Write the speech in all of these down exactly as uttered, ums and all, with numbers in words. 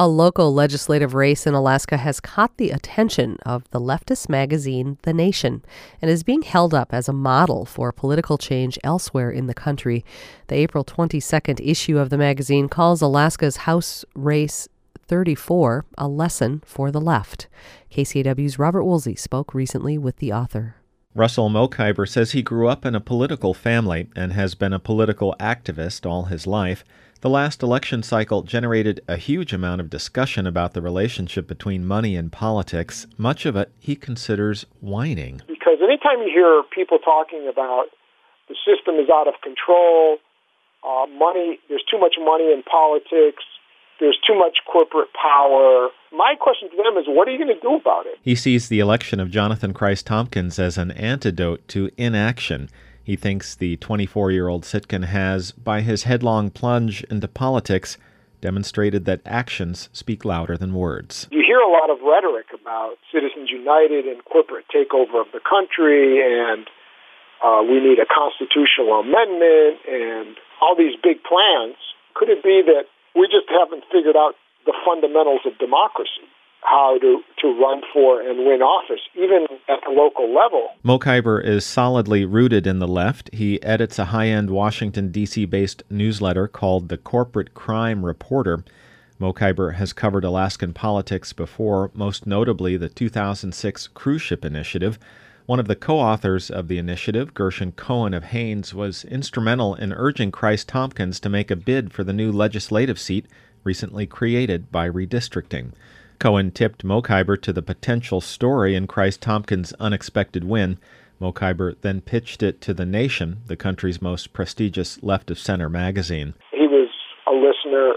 A local legislative race in Alaska has caught the attention of the leftist magazine The Nation and is being held up as a model for political change elsewhere in the country. The April twenty-second issue of the magazine calls Alaska's House Race thirty-four a lesson for the left. K C A W's Robert Woolsey spoke recently with the author. Russell Mokhiber says he grew up in a political family and has been a political activist all his life. The last election cycle generated a huge amount of discussion about the relationship between money and politics. Much of it he considers whining. Because anytime you hear people talking about the system is out of control, uh, money, there's too much money in politics, there's too much corporate power, my question to them is, what are you going to do about it? He sees the election of Jonathan Christ Tompkins as an antidote to inaction. He thinks the twenty-four-year-old Sitkin has, by his headlong plunge into politics, demonstrated that actions speak louder than words. You hear a lot of rhetoric about Citizens United and corporate takeover of the country, and uh, we need a constitutional amendment, and all these big plans. Could it be that we just haven't figured out the fundamentals of democracy? How to, to run for and win office, even at the local level. Mokhiber is solidly rooted in the left. He edits a high-end Washington, D C-based newsletter called The Corporate Crime Reporter. Mokhiber has covered Alaskan politics before, most notably the two thousand six cruise ship initiative. One of the co-authors of the initiative, Gershon Cohen of Haines, was instrumental in urging Christ Tompkins to make a bid for the new legislative seat recently created by redistricting. Cohen tipped Mokhiber to the potential story in Christ Tompkins' unexpected win. Mokhiber then pitched it to The Nation, the country's most prestigious left-of-center magazine. He was a listener.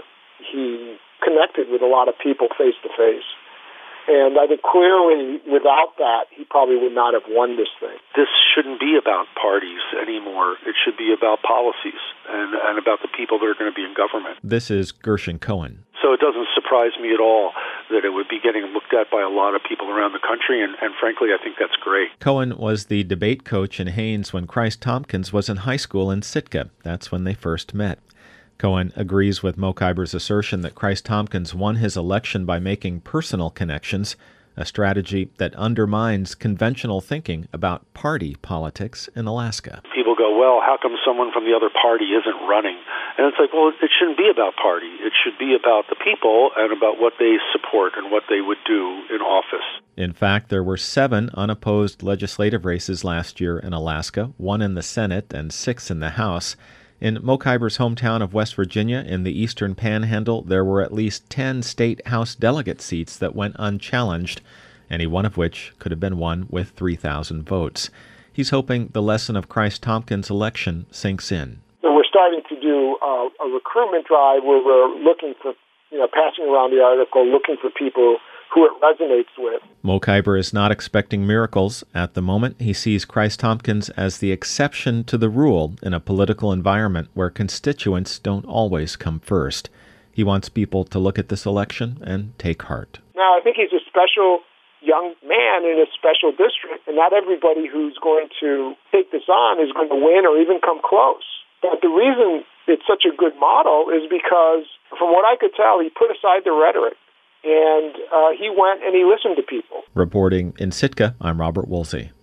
He connected with a lot of people face-to-face. And I think clearly, without that, he probably would not have won this thing. This shouldn't be about parties anymore. It should be about policies and, and about the people that are going to be in government. This is Gershon Cohen. So it doesn't surprise me at all that it would be getting looked at by a lot of people around the country, and, and frankly, I think that's great. Cohen was the debate coach in Haines when Christ Tompkins was in high school in Sitka. That's when they first met. Cohen agrees with Mokhiber's assertion that Christ Tompkins won his election by making personal connections, a strategy that undermines conventional thinking about party politics in Alaska. People go, well, how come someone from the other party isn't running? And it's like, well, it shouldn't be about party. It should be about the people and about what they support and what they would do in office. In fact, there were seven unopposed legislative races last year in Alaska, one in the Senate and six in the House. In Mokhiber's hometown of West Virginia, in the Eastern Panhandle, there were at least ten state House delegate seats that went unchallenged, any one of which could have been won with three thousand votes. He's hoping the lesson of Christ Tompkins' election sinks in. So we're starting to do uh, a recruitment drive where we're looking for, you know, passing around the article, looking for people who it resonates with. Mokhiber is not expecting miracles. At the moment, he sees Christ Tompkins as the exception to the rule in a political environment where constituents don't always come first. He wants people to look at this election and take heart. Now, I think he's a special young man in a special district, and not everybody who's going to take this on is going to win or even come close. But the reason it's such a good model is because, from what I could tell, he put aside the rhetoric. And uh, he went and he listened to people. Reporting in Sitka, I'm Robert Woolsey.